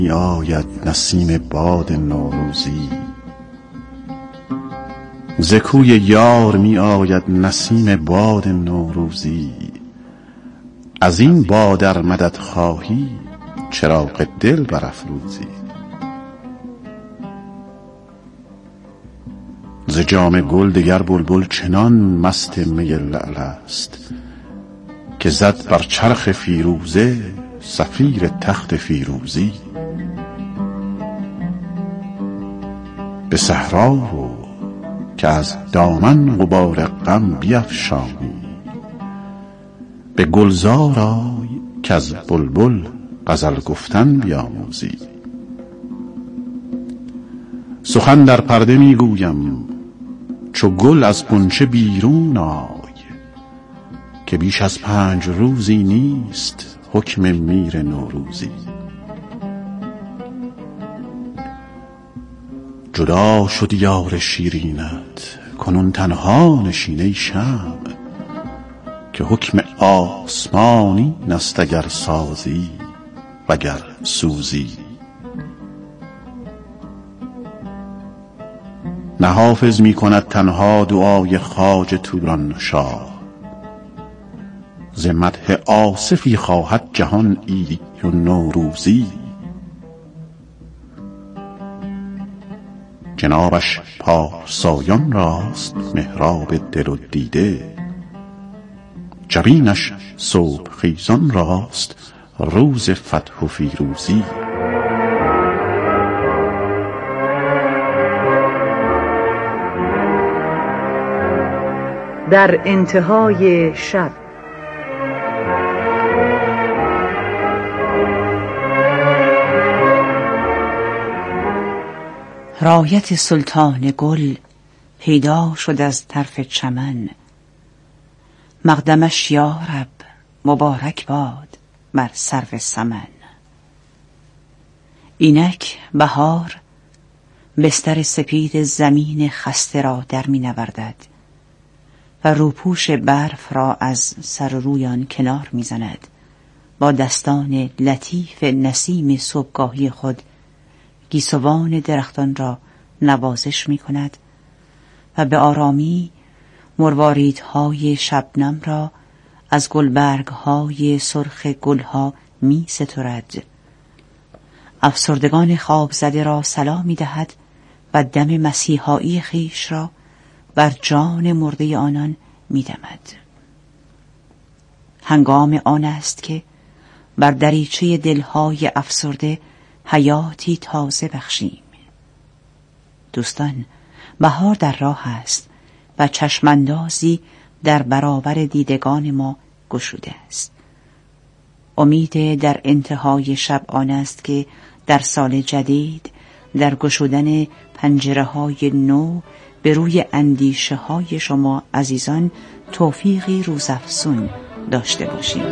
می آید نسیم باد نوروزی، ز کوی یار می آید نسیم باد نوروزی. از این باد ار مدد خواهی چراغ دل برافروزی. ز جام گل دگر بلبل چنان مست می لعل است، که زد بر چرخ فیروزه صفیر تخت فیروزی. به صحرا رو که از دامن غبار غم بیفشانی، به گلزار آی که از بلبل غزل گفتن بیاموزی. سخن در پرده می گویم چو گل از غنچه بیرون آی، که بیش از 5 روزی نیست حکم میر نوروزی. جدا شد یار شیرینت کنون تنها نشین ای شمع، که حکم آسمانی است اگر سازی وگر سوزی. نه حافظ می کند تنها دعای خواجه توران شاه، ز مدح آصفی خواهد جهان عیدی و نوروزی. جنابش پارسایان راست محراب دل و دیده، جبینش صبح خیزان راست روز فتح و فیروزی. در انتهای شب. رایت سلطان گل پیدا شد از طرف چمن، مقدمش یا رب مبارک باد بر سرو سمن. اینک بهار بستر سپید زمین خسته را در می نوردد و روپوش برف را از سر روی آن کنار می زند. با دستان لطیف نسیم صبحگاهی خود گیسوان درختان را نوازش می کند و به آرامی مرواریدهای شبنم را از گلبرگهای سرخ گلها می سترد. افسردگان خواب زده را سلام می دهد و دم مسیحایی خیش را بر جان مرده آنان می دمد. هنگام آن است که بر دریچه دلهای افسرده حیاتی تازه بخشیم. دوستان، بهار در راه است و چشماندازی در برابر دیدگان ما گشوده است. امید در انتهای شب آن است که در سال جدید در گشودن پنجره‌های نو به روی اندیشه های شما عزیزان توفیقی روزافزون داشته باشیم.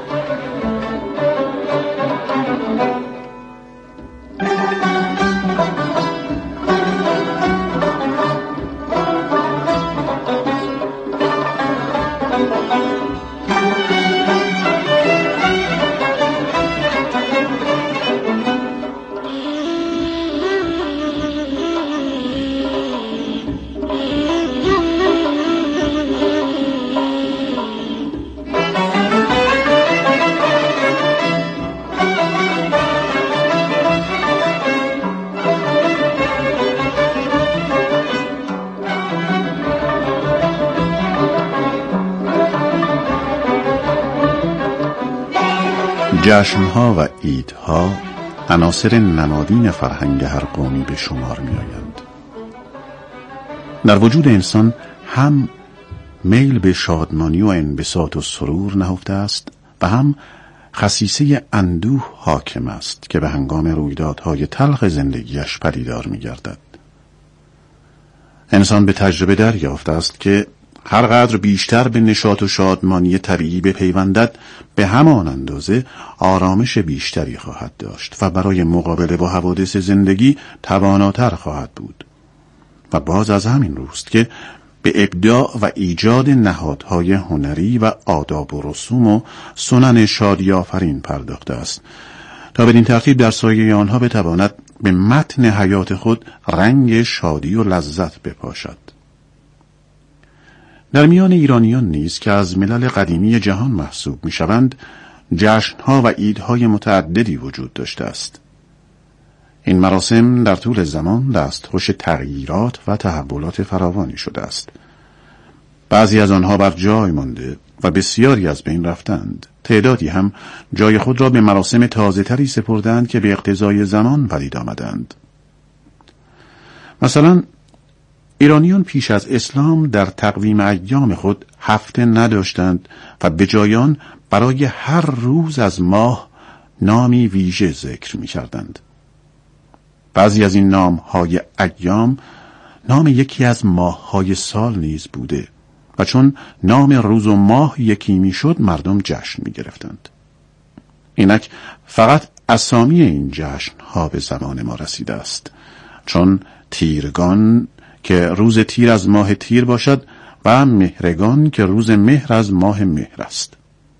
جشنها و عیدها عناصر نمادین فرهنگ هر قومی به شمار می آیند. در وجود انسان هم میل به شادمانی و انبساط و سرور نهفته است و هم خصیصه اندوه حاکم است که به هنگام رویدادهای تلخ زندگیش پدیدار می گردد. انسان به تجربه دریافته است که هر قدر بیشتر به نشاط و شادمانی طبیعی بپیوندد، به همان اندازه آرامش بیشتری خواهد داشت و برای مقابله با حوادث زندگی تواناتر خواهد بود. و باز از همین روست که به ابداع و ایجاد نهادهای هنری و آداب و رسوم و سنن شادی آفرین پرداخته است تا بدین ترتیب در سایه آنها بتواند به متن حیات خود رنگ شادی و لذت بپاشد. در میان ایرانیان نیز که از ملل قدیمی جهان محسوب می‌شوند، جشن‌ها و عیدهای متعددی وجود داشته است. این مراسم در طول زمان دستخوش تغییرات و تحولات فراوانی شده است. بعضی از آنها بر جای مانده و بسیاری از بین رفتند. تعدادی هم جای خود را به مراسم تازه‌تری سپردند که به اقتضای زمان پدید آمدند. مثلا ایرانیان پیش از اسلام در تقویم ایام خود هفته نداشتند و به جای آن برای هر روز از ماه نامی ویژه ذکر می کردند. بعضی از این نام‌های ایام نام یکی از ماه‌های سال نیز بوده و چون نام روز و ماه یکی میشد مردم جشن می گرفتند. اینک فقط اسامی این جشن‌ها به زمان ما رسیده است، چون تیرگان که روز تیر از ماه تیر باشد و مهرگان که روز مهر از ماه مهر است.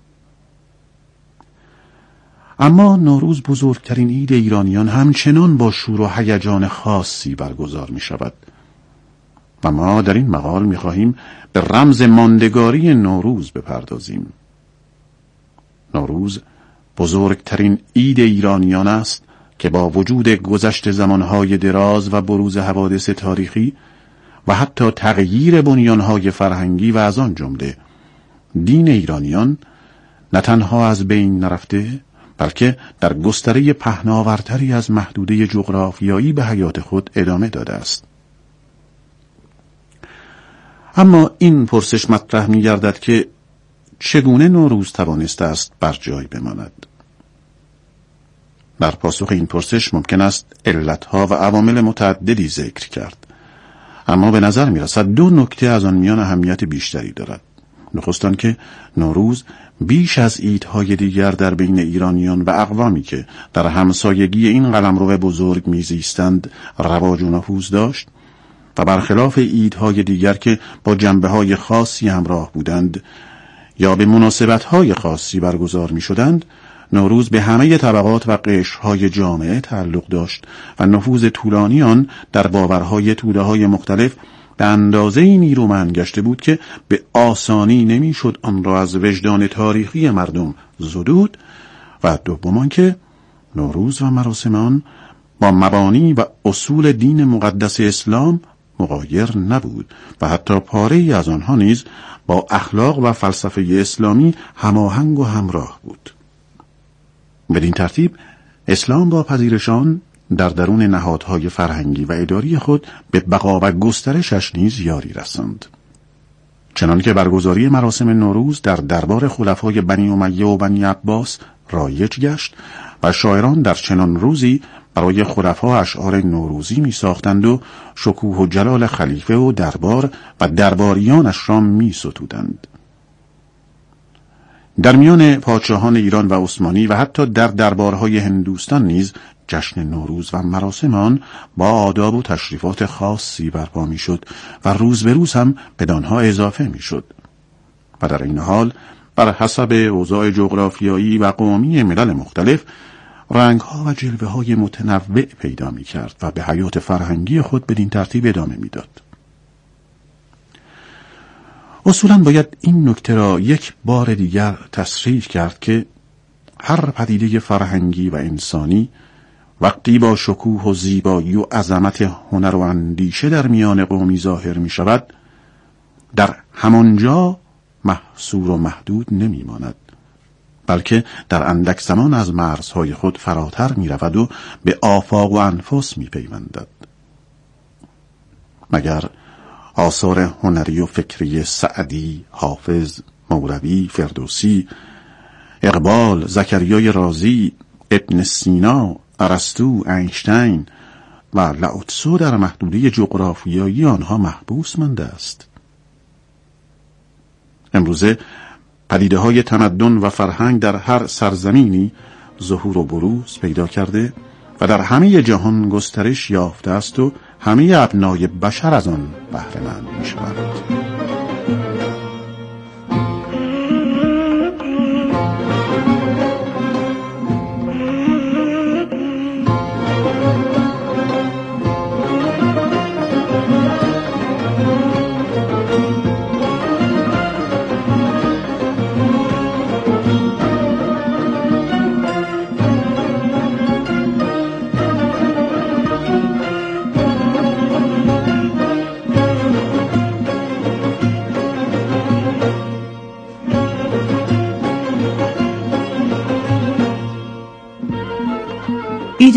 اما نوروز بزرگترین عید ایرانیان همچنان با شور و هیجان خاصی برگزار می شود و ما در این مقال می خواهیم به رمز ماندگاری نوروز بپردازیم. نوروز بزرگترین عید ایرانیان است که با وجود گذشت زمانهای دراز و بروز حوادث تاریخی و حتی تغییر بنیانهای فرهنگی و از آن جمله دین ایرانیان نه تنها از بین نرفته، بلکه در گستره پهناورتری از محدوده جغرافیایی به حیات خود ادامه داده است. اما این پرسش مطرح می گردد که چگونه نوروز توانسته است بر جای بماند؟ در پاسخ این پرسش ممکن است علتها و عوامل متعددی ذکر کرد، اما به نظر می رسد دو نکته از آن میان اهمیت بیشتری دارد. نخست آن که نوروز بیش از عیدهای دیگر در بین ایرانیان و اقوامی که در همسایگی این قلمرو بزرگ میزیستند رواج و نفوذ داشت و برخلاف عیدهای دیگر که با جنبه‌های خاصی همراه بودند یا به مناسبت‌های خاصی برگزار می‌شدند، نوروز به همه طبقات و قشرهای جامعه تعلق داشت و نفوذ طولانی آن در باورهای توده‌های مختلف به اندازه‌ای نیرومند گشته بود که به آسانی نمی‌شد آن را از وجدان تاریخی مردم زدود. و دوم که نوروز و مراسم آن با مبانی و اصول دین مقدس اسلام مغایر نبود و حتی پاره‌ای از آنها نیز با اخلاق و فلسفه اسلامی هماهنگ و همراه بود. بدین ترتیب اسلام با پذیرشان در درون نهادهای فرهنگی و اداری خود به بقا و گسترشش نیز یاری رساند. چنانکه برگزاری مراسم نوروز در دربار خلفای بنی امیه و بنی عباس رایج گشت و شاعران در چنان روزی برای خلفا اشعار نوروزی می ساختند و شکوه و جلال خلیفه و دربار و درباریانش را می ستودند. در میان پادشاهان ایران و عثمانی و حتی در دربارهای هندوستان نیز جشن نوروز و مراسم آن با آداب و تشریفات خاصی برپا می شد و روز به روز هم بدانها اضافه می شد و در این حال بر حسب اوضاع جغرافیایی و قومی ملل مختلف رنگها و جلوه‌های متنوع پیدا می کرد و به حیات فرهنگی خود بدین ترتیب ادامه می داد. اصولاً باید این نکته را یک بار دیگر تصریح کرد که هر پدیده فرهنگی و انسانی وقتی با شکوه و زیبایی و عظمت هنر و اندیشه در میان قومی ظاهر می شود، در همانجا محصور و محدود نمی ماند، بلکه در اندک زمان از مرزهای خود فراتر می رود و به آفاق و انفاس می پیوندد. مگر آثار هنری و فکری سعدی، حافظ، مولوی، فردوسی، اقبال، زکریای رازی، ابن سینا، ارسطو، اینشتین و لاوتسو در محدوده جغرافیایی آنها محبوس مانده است؟ امروزه پدیده‌های تمدن و فرهنگ در هر سرزمینی ظهور و بروز پیدا کرده و در همه جهان گسترش یافته است و همه ابنای بشر از آن بهره مند می‌شوند.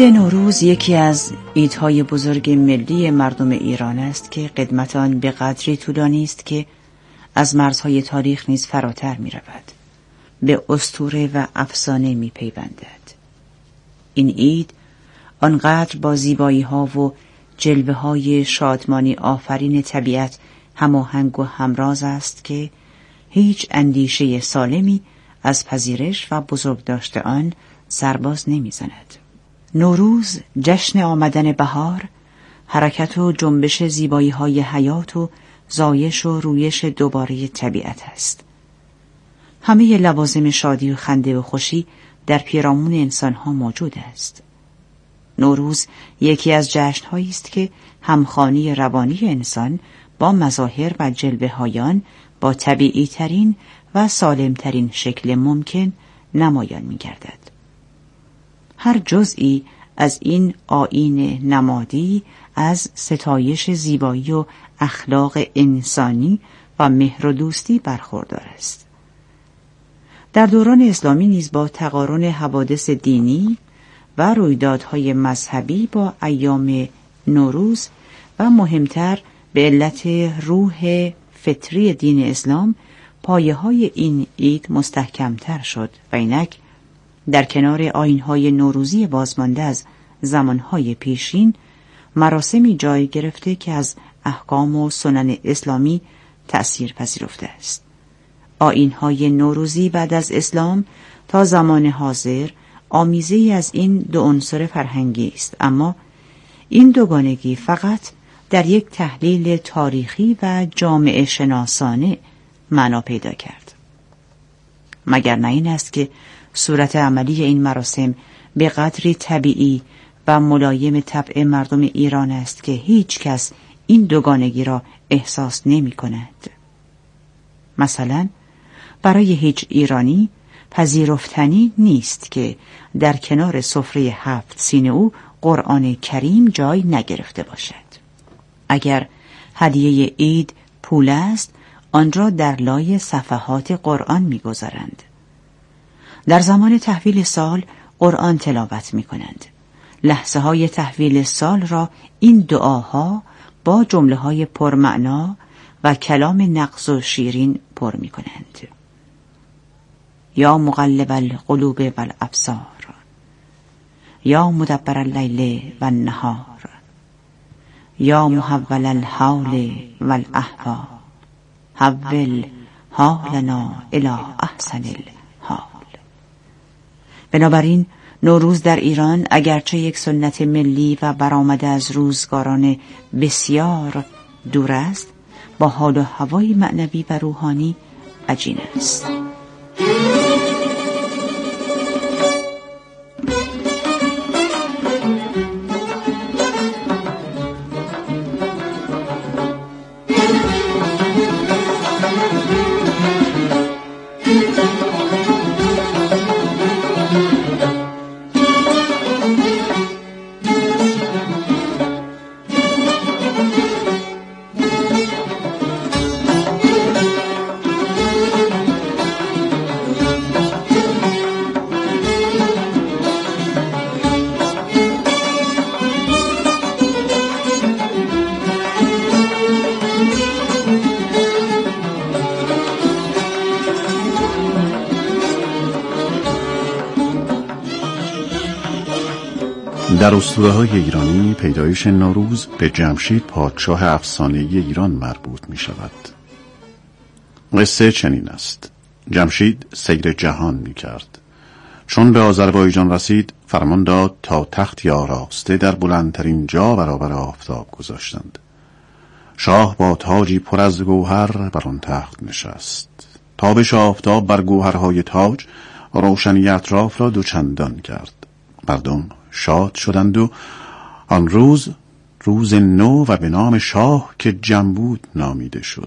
نوروز یکی از عیدهای بزرگ ملی مردم ایران است که قدمت آن به قدری طولانی است که از مرزهای تاریخ نیز فراتر می رود. به اسطوره و افسانه می پیوندد. این عید آنقدر با زیبایی ها و جلوه های شادمانی آفرین طبیعت هماهنگ و همراز است که هیچ اندیشه سالمی از پذیرش و بزرگداشت آن سرباز نمی زند. نوروز جشن آمدن بهار، حرکت و جنبش زیبایی های حیات و زایش و رویش دوباره طبیعت است. همه لوازم شادی و خنده و خوشی در پیرامون انسانها موجود است. نوروز یکی از جشن‌هایی است که همخوانی روانی انسان با مظاهر و جلوه‌های آن با طبیعی ترین و سالم ترین شکل ممکن نمایان می‌گردد. هر جزئی از این آیین نمادی از ستایش زیبایی و اخلاق انسانی و مهر و دوستی برخوردار است. در دوران اسلامی نیز با تقارن حوادث دینی و رویدادهای مذهبی با ایام نوروز و مهمتر به علت روح فطری دین اسلام پایه‌های این عید مستحکم‌تر شد و اینک در کنار آیین‌های نوروزی بازمانده از زمانهای پیشین مراسمی جای گرفته که از احکام و سنن اسلامی تأثیر پذیرفته است. آیین‌های نوروزی بعد از اسلام تا زمان حاضر آمیزه‌ای از این دو عنصر فرهنگی است، اما این دوگانگی فقط در یک تحلیل تاریخی و جامعه شناسانه معنا پیدا کرد. مگر نه این است که صورت عملی این مراسم به قدری طبیعی و ملایم طبع مردم ایران است که هیچ کس این دوگانگی را احساس نمی کند. مثلا برای هیچ ایرانی پذیرفتنی نیست که در کنار سفره 7 سین او قرآن کریم جای نگرفته باشد. اگر هدیه عید پول است، آن را در لای صفحات قرآن می‌گذارند. در زمان تحویل سال قرآن تلاوت می‌کنند. لحظه های تحویل سال را این دعاها با جمله های پرمعنا و کلام نغز و شیرین پر می‌کنند. یا مقلب القلوب والابصار، یا مدبر اللیل والنهار، یا محول الحال والاحوال، حول حالنا الی احسن الحال. بنابراین نوروز در ایران اگرچه یک سنت ملی و برآمده از روزگاران بسیار دور است، با حال و هوای معنوی و روحانی عجین است. در اسطوره‌های ایرانی پیدایش نوروز به جمشید پادشاه افسانه‌ای ایران مربوط می شود. قصه چنین است: جمشید سیر جهان می کرد. چون به آذربایجان رسید فرمان داد تا تختی آراسته در بلندترین جا برابر آفتاب گذاشتند. شاه با تاجی پر از گوهر بر آن تخت نشست. تابش آفتاب بر گوهرهای تاج روشنی اطراف را دوچندان کرد. مردم شاد شدند و آن روز روز نو و به نام شاه که جمبود نامیده شد.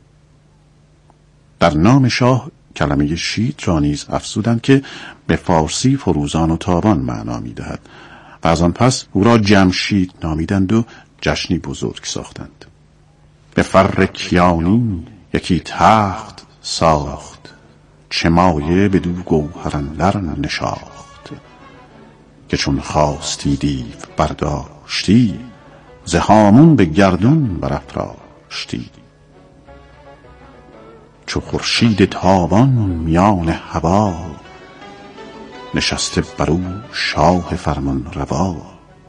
در نام شاه کلمه شید را نیز افزودند که به فارسی فروزان و تابان معنا می‌دهد و از آن پس او را جمشید نامیدند و جشنی بزرگ ساختند. به فر کیانی یکی تخت ساخت، چه مایه بدو گوهر اندر نشاخت. که چون خواستی دیو برداشتی، ز هامون به گردون برافراشتی. چو خورشید تابان میان هوا، نشسته برو شاه فرمان روا.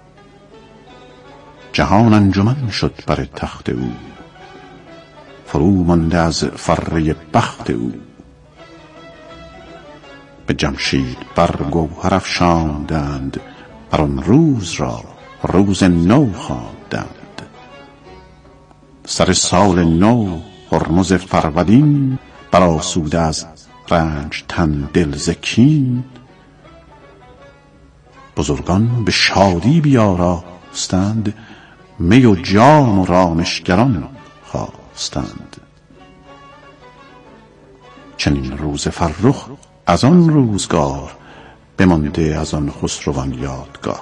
جهان انجمن شد بر تخت او، فرو مانده از فره بخت او. به جمشید بر گوهر افشاندند، بر آن روز را روز نو خواندند. سر سال نو هرمز فرودین، برآسوده از رنج تن دل ز کین. بزرگان به شادی بیاراستند، می و جام و رامشگران خواستند. چنین روز فرخ از آن روزگار، بمانده از آن خسروان یادگار.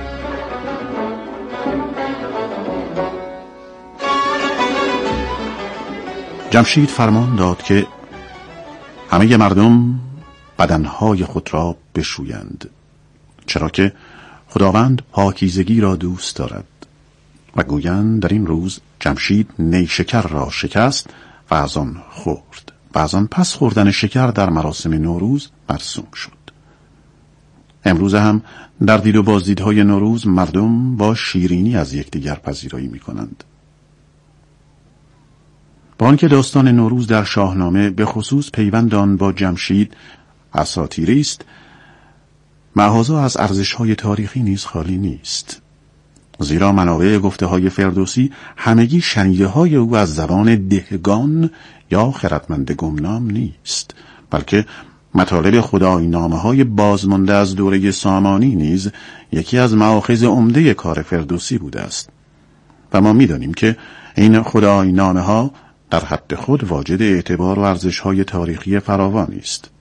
جمشید فرمان داد که همه مردم بدنهای خود را بشویند، چرا که خداوند پاکیزگی را دوست دارد. و گویند در این روز جمشید نیشکر را شکست و از آن خورد و از آن پس خوردن شکر در مراسم نوروز مرسوم شد. امروز هم در دید و بازدیدهای نوروز مردم با شیرینی از یکدیگر پذیرایی می کنند. با آنکه داستان نوروز در شاهنامه به خصوص پیوند آن با جمشید اساطیری است، معاذا از ارزش‌های تاریخی نیز خالی نیست. زیرا منابع گفته‌های فردوسی همگی شنیده‌های او از زبان دهگان یا خردمند گمنام نیست، بلکه مطالب خدایینامه‌های بازمانده از دوره سامانی نیز یکی از مآخذ عمده کار فردوسی بوده است. و ما می‌دانیم که این خدایینامه‌ها در حد خود واجد اعتبار و ارزش‌های تاریخی فراوانی است.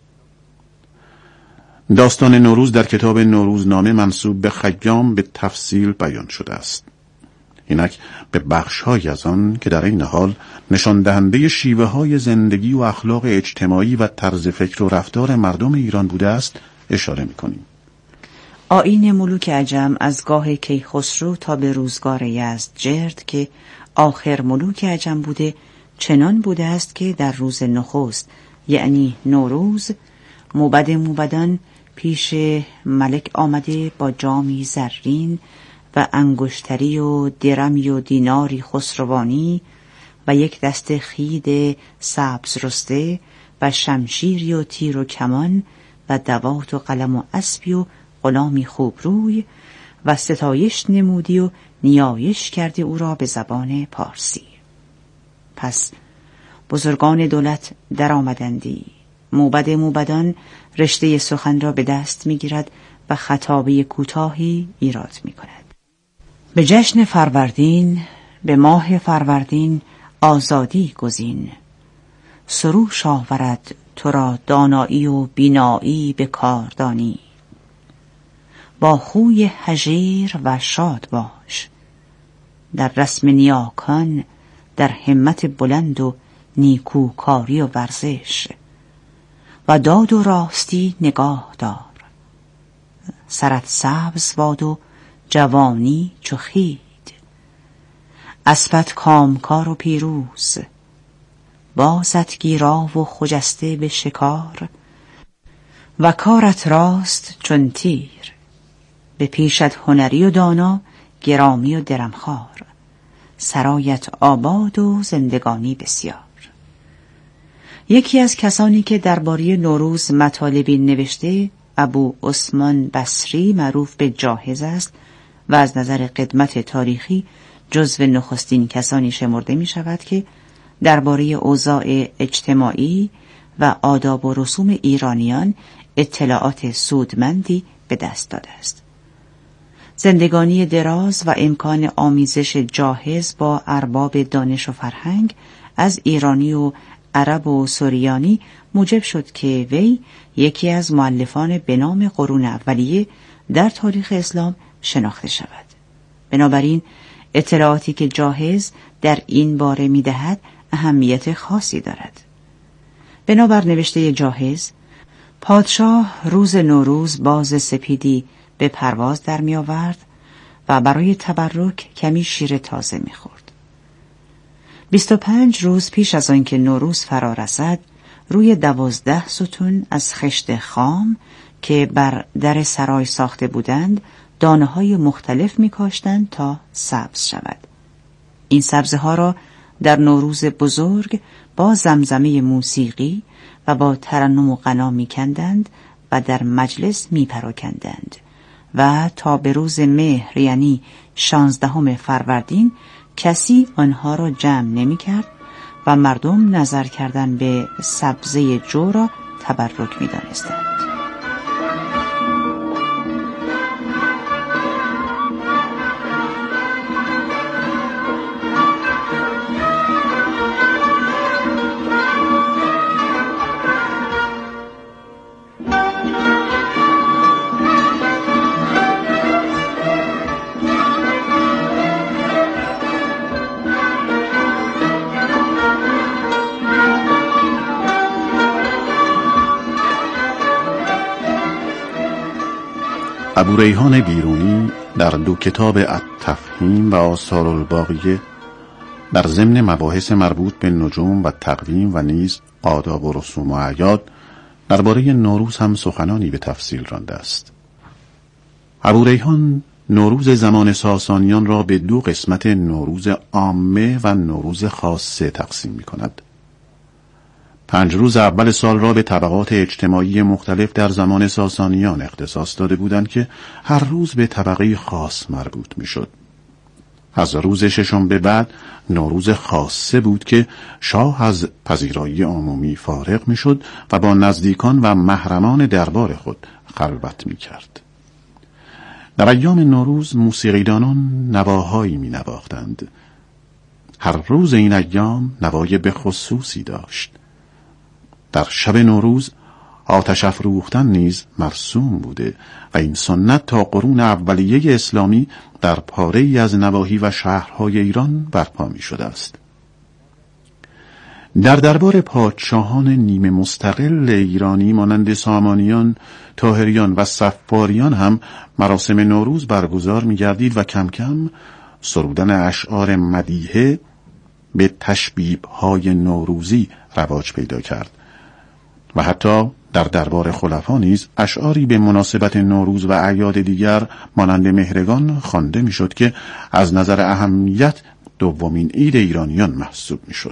داستان نوروز در کتاب نوروزنامه منسوب به خیام به تفصیل بیان شده است. اینک به بخش‌هایی از آن که در این حال نشان دهنده شیوه‌های زندگی و اخلاق اجتماعی و طرز فکر و رفتار مردم ایران بوده است اشاره می‌کنیم. آیین ملوک عجم از گاه کیخسرو تا به روزگار یزدجرد که آخر ملوک عجم بوده، چنان بوده است که در روز نخست یعنی نوروز، موبدان پیش ملک آمده با جامی زرین و انگشتری و درمی و دیناری خسروانی و یک دست خید سبز رسته و شمشیری و تیر و کمان و دوات و قلم و اسبی و غلامی خوب روی و ستایش نمودی و نیایش کردی او را به زبان پارسی. پس بزرگان دولت در آمدندی. موبدان رشته سخن را به دست می گیرد و خطابه کوتاهی ایراد می کند. به جشن فروردین، به ماه فروردین آزادی گزین. سروش آورد تو را دانایی و بینایی به کاردانی. با خوی هژیر و شاد باش، در رسم نیاکان در همت بلند و نیکوکاری و ورزش. و داد و راستی نگاه دار، سرت سبز باد و جوانی چو خید. اسبت کامکار و پیروز، بازت گیرا و خجسته به شکار. و کارت راست چون تیر، به پیشت هنری و دانا گرامی و درمخوار. سرایت آباد و زندگانی بسیار. یکی از کسانی که درباره نوروز مطالبی نوشته ابو عثمان بصری معروف به جاهز است و از نظر قدمت تاریخی جزو نخستین کسانی شمرده می شود که درباره اوضاع اجتماعی و آداب و رسوم ایرانیان اطلاعات سودمندی به دست داده است. زندگانی دراز و امکان آمیزش جاهز با ارباب دانش و فرهنگ از ایرانی و عرب و سوریانی موجب شد که وی یکی از مؤلفان به نام قرون اولیه در تاریخ اسلام شناخته شود. بنابراین اطلاعاتی که جاهز در این باره می دهد اهمیت خاصی دارد. بنابر نوشته جاهز، پادشاه روز نوروز باز سپیدی به پرواز در می آورد و برای تبرک کمی شیر تازه می خورد. 25 روز پیش از آنکه نوروز فرا رسد، روی 12 ستون از خشت خام که بر در سرای ساخته بودند دانه‌های مختلف می‌کاشتند تا سبز شود. این سبزه ها را در نوروز بزرگ با زمزمه موسیقی و با ترنم و غنا می‌کندند و در مجلس می‌پراکندند و تا به روز مهر یعنی 16 فروردین کسی آنها را جمع نمی‌کرد و مردم نظر کردن به سبزه جو را تبرک می‌دانستند. ابوریحان بیرونی در 2 کتاب التفهیم و آثار الباقیه در ضمن مباحث مربوط به نجوم و تقویم و نیز آداب و رسوم و اعیاد درباره نوروز هم سخنانی به تفصیل رانده است. ابوریحان نوروز زمان ساسانیان را به 2 قسمت نوروز عامه و نوروز خاصه تقسیم می کند. 5 روز اول سال را به طبقات اجتماعی مختلف در زمان ساسانیان اختصاص داده بودند که هر روز به طبقه خاص مربوط می شد. از روز 6 به بعد نوروز خاصه بود که شاه از پذیرایی عمومی فارغ می شد و با نزدیکان و محرمان دربار خود خلوت می کرد. در ایام نوروز موسیقیدانان نواهایی می نواختند. هر روز این ایام نوای به خصوصی داشت. در شب نوروز آتش افروختن نیز مرسوم بوده و این سنت تا قرون اولیه اسلامی در پاره‌ای از نواحی و شهرهای ایران برپا می شده است. در دربار پادشاهان نیمه مستقل ایرانی مانند سامانیان، طاهریان و صفاریان هم مراسم نوروز برگزار می گردید و کم کم سرودن اشعار مدیحه به تشبیه‌های نوروزی رواج پیدا کرد و حتی در دربار خلفا نیز اشعاری به مناسبت نوروز و اعیاد دیگر مانند مهرگان خوانده میشد که از نظر اهمیت دومین عید ایرانیان محسوب میشد.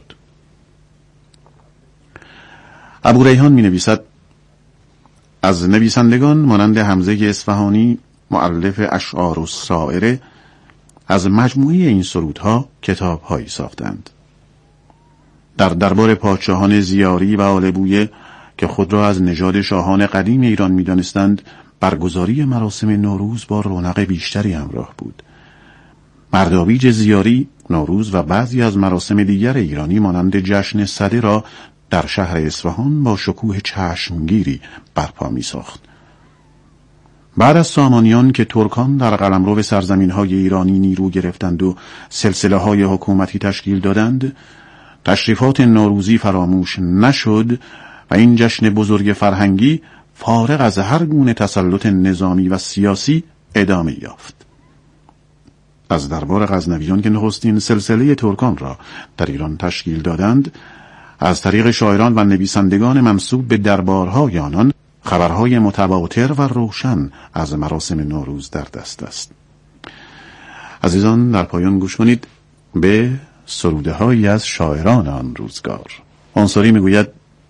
ابوریحان می نویسد: از نویسندگان مانند حمزه اصفهانی مؤلف اشعار السائره از مجموعه این سرودها کتاب‌هایی ساختند. در دربار پادشاهان زیاری و آل بویه که خود را از نژاد شاهان قدیم ایران می‌دانستند، برگزاری مراسم نوروز با رونق بیشتری همراه بود. مردابیج زیاری نوروز و بعضی از مراسم دیگر ایرانی مانند جشن سده را در شهر اصفهان با شکوه چشمگیری برپا می‌ساخت. بعد از سامانیان که ترکان در قلمرو سرزمین‌های ایرانی نیرو گرفتند و سلسله‌های حکومتی تشکیل دادند، تشریفات نوروزی فراموش نشد و این جشن بزرگ فرهنگی فارغ از هر گونه تسلط نظامی و سیاسی ادامه یافت. از دربار غزنویان که نخستین سلسله ترکان را در ایران تشکیل دادند، از طریق شاعران و نویسندگان منسوب به دربارهای آنان خبرهای متواتر و روشن از مراسم نوروز در دست است. عزیزان، در پایان گوش کنید به سروده‌هایی از شاعران آن روزگار. عنصری میگوید: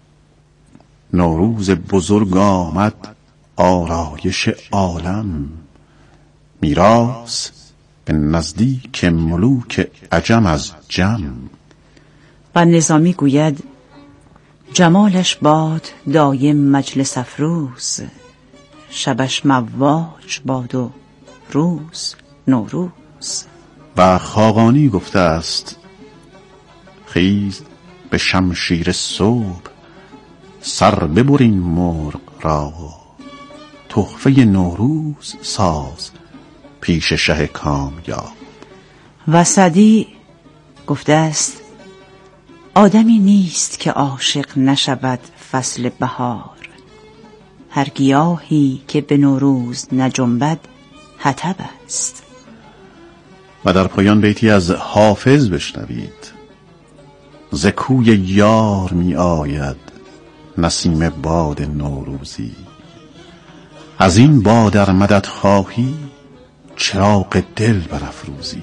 نوروز بزرگ آمد آرایش عالم، میراث به نزدیک ملوک عجم از جم. و نظامی گوید: جمالش باد دایم مجلس افروز، شبش مواج باد و روز نوروز. و خاقانی گفته است: خیز به شمشیر صبح، سر ببرین مرغ را، تحفه نوروز ساز پیش شه کامیاب. و سعدی گفته است: آدمی نیست که عاشق نشود فصل بهار، هر گیاهی که به نوروز نجنبد حطب است. و در پایان بیتی از حافظ بشنوید: ز کوی یار می آید نسیم باد نوروزی، از این باد ار مدد خواهی چراغ دل برافروزی.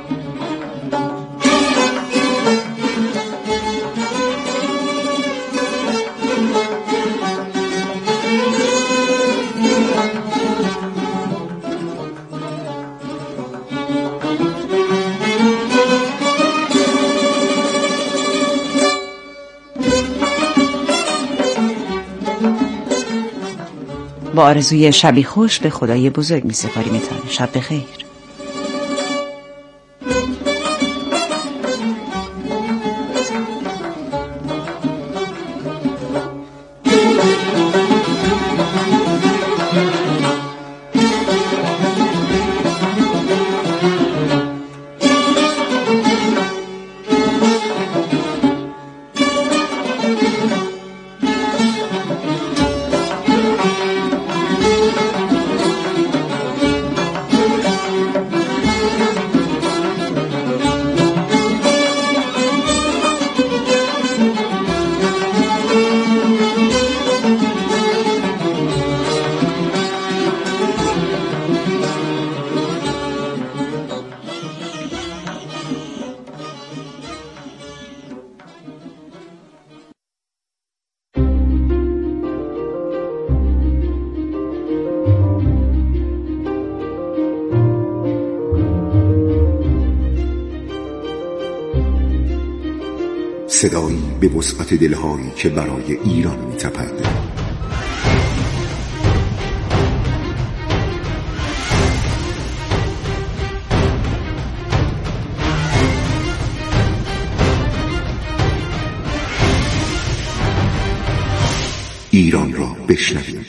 با آرزوی شبی خوش به خدای بزرگ می سپاریمتان. شب بخیر. صدایی به وسعت دلهایی که برای ایران می‌تپد. ایران را بشنوید.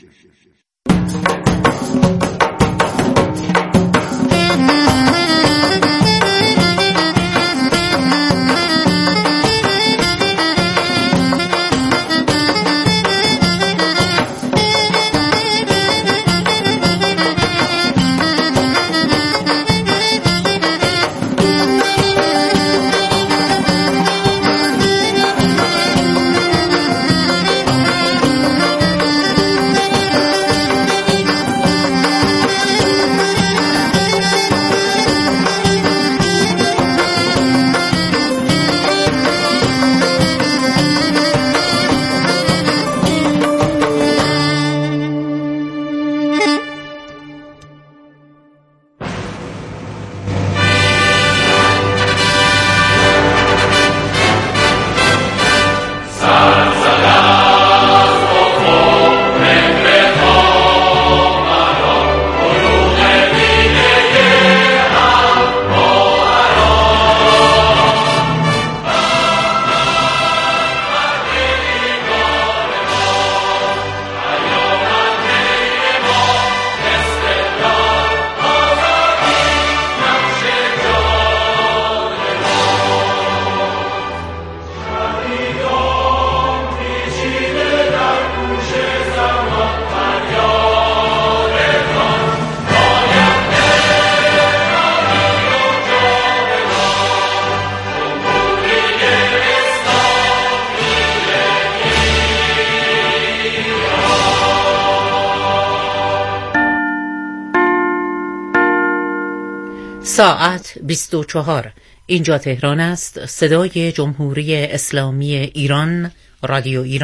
ساعت 24. اینجا تهران است. صدای جمهوری اسلامی ایران، رادیو ایران.